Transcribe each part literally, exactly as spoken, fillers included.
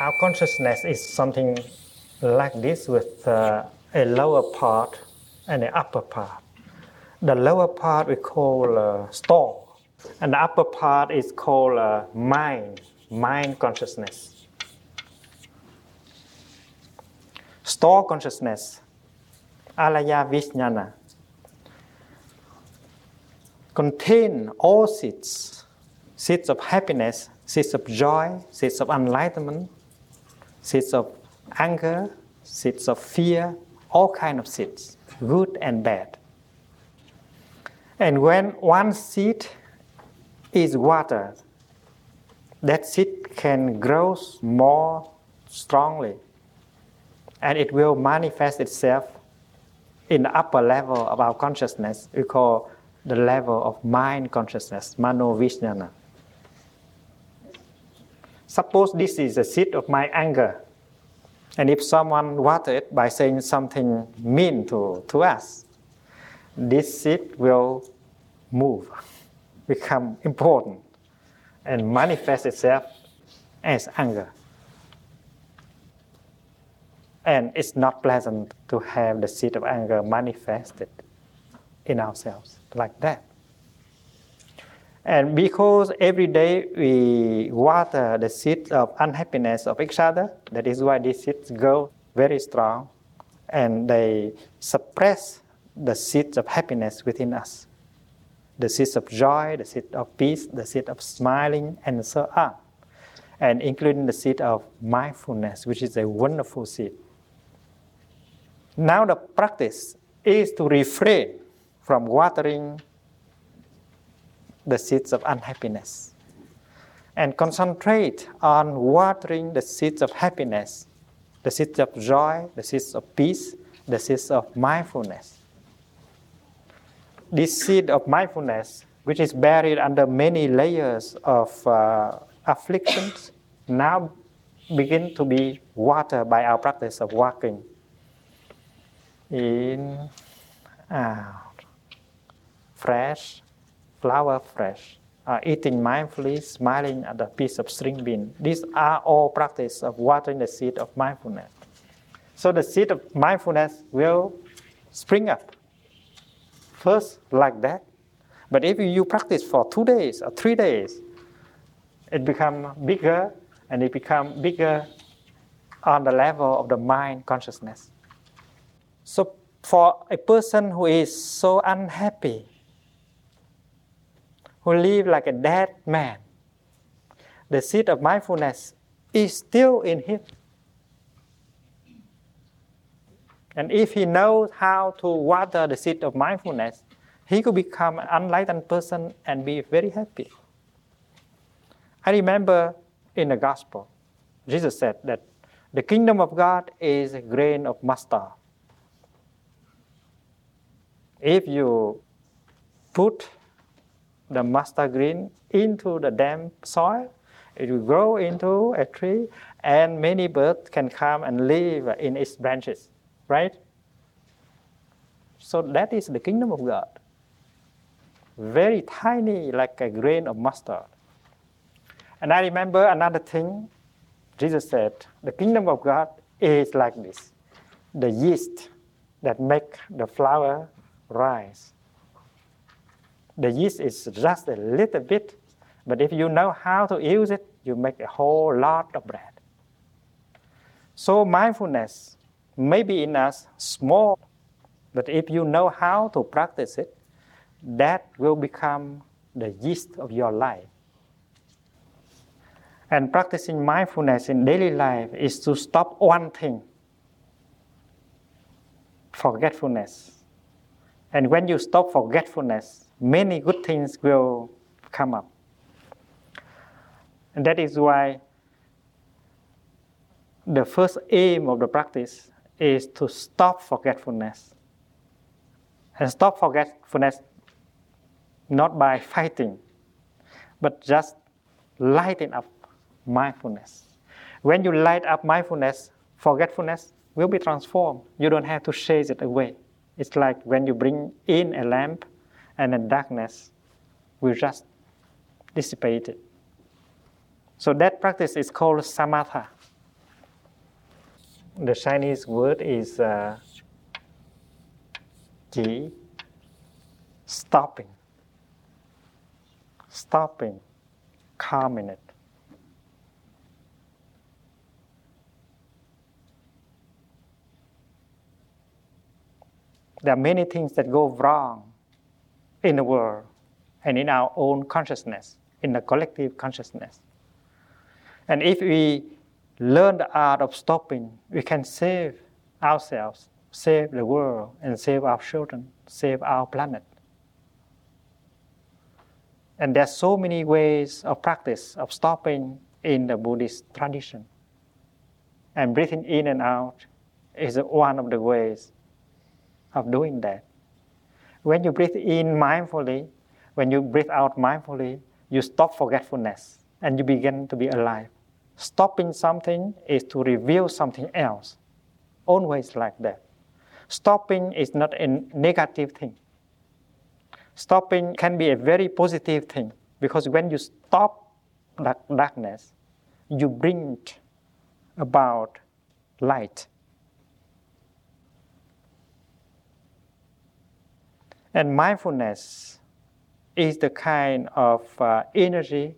our consciousness is something like this with uh, a lower part and an upper part. The lower part we call uh, store, and the upper part is called uh, mind, mind consciousness. Store consciousness, alaya vijnana, contain all seeds, seeds of happiness, seeds of joy, seeds of enlightenment, seeds of anger, seeds of fear, all kinds of seeds, good and bad. And when one seed is watered, that seed can grow more strongly, and it will manifest itself in the upper level of our consciousness. We call the level of mind consciousness, mano vijnana. Suppose this is a seed of my anger, and if someone water it by saying something mean to, to us, this seed will move, become important, and manifest itself as anger. And it's not pleasant to have the seed of anger manifested in ourselves like that. And because every day we water the seeds of unhappiness of each other, that is why these seeds grow very strong, and they suppress the seeds of happiness within us. The seeds of joy, the seed of peace, the seed of smiling, and so on. And including the seed of mindfulness, which is a wonderful seed. Now the practice is to refrain from watering the seeds of unhappiness and concentrate on watering the seeds of happiness, the seeds of joy, the seeds of peace, the seeds of mindfulness. This seed of mindfulness, which is buried under many layers of uh, afflictions, now begin to be watered by our practice of walking in, out, fresh, flower fresh, uh, eating mindfully, smiling at a piece of string bean. These are all practice of watering the seed of mindfulness. So the seed of mindfulness will spring up. First like that, but if you practice for two days or three days, it becomes bigger, and it becomes bigger on the level of the mind consciousness. So for a person who is so unhappy, who lives like a dead man, the seed of mindfulness is still in him. And if he knows how to water the seed of mindfulness, he could become an enlightened person and be very happy. I remember in the gospel, Jesus said that the kingdom of God is a grain of mustard. If you put the mustard green into the damp soil, it will grow into a tree, and many birds can come and live in its branches. Right? So that is the kingdom of God. Very tiny, like a grain of mustard. And I remember another thing. Jesus said, the kingdom of God is like this. The yeast that make the flour rise. The yeast is just a little bit, but if you know how to use it, you make a whole lot of bread. So mindfulness may be in us small, but if you know how to practice it, that will become the yeast of your life. And practicing mindfulness in daily life is to stop one thing, forgetfulness. And when you stop forgetfulness, many good things will come up. And that is why the first aim of the practice is to stop forgetfulness. And stop forgetfulness not by fighting, but just lighting up mindfulness. When you light up mindfulness, forgetfulness will be transformed. You don't have to chase it away. It's like when you bring in a lamp and the darkness will just dissipate it. So that practice is called samatha. The Chinese word is uh, ji, stopping, stopping, calming it. There are many things that go wrong in the world and in our own consciousness, in the collective consciousness. And if we learn the art of stopping, we can save ourselves, save the world, and save our children, save our planet. And there are so many ways of practice of stopping in the Buddhist tradition. And breathing in and out is one of the ways of doing that. When you breathe in mindfully, when you breathe out mindfully, you stop forgetfulness and you begin to be alive. Stopping something is to reveal something else. Always like that. Stopping is not a negative thing. Stopping can be a very positive thing because when you stop that darkness, you bring about light. And mindfulness is the kind of uh, energy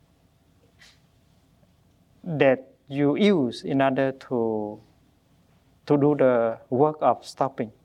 that you use in order to, to do the work of stopping.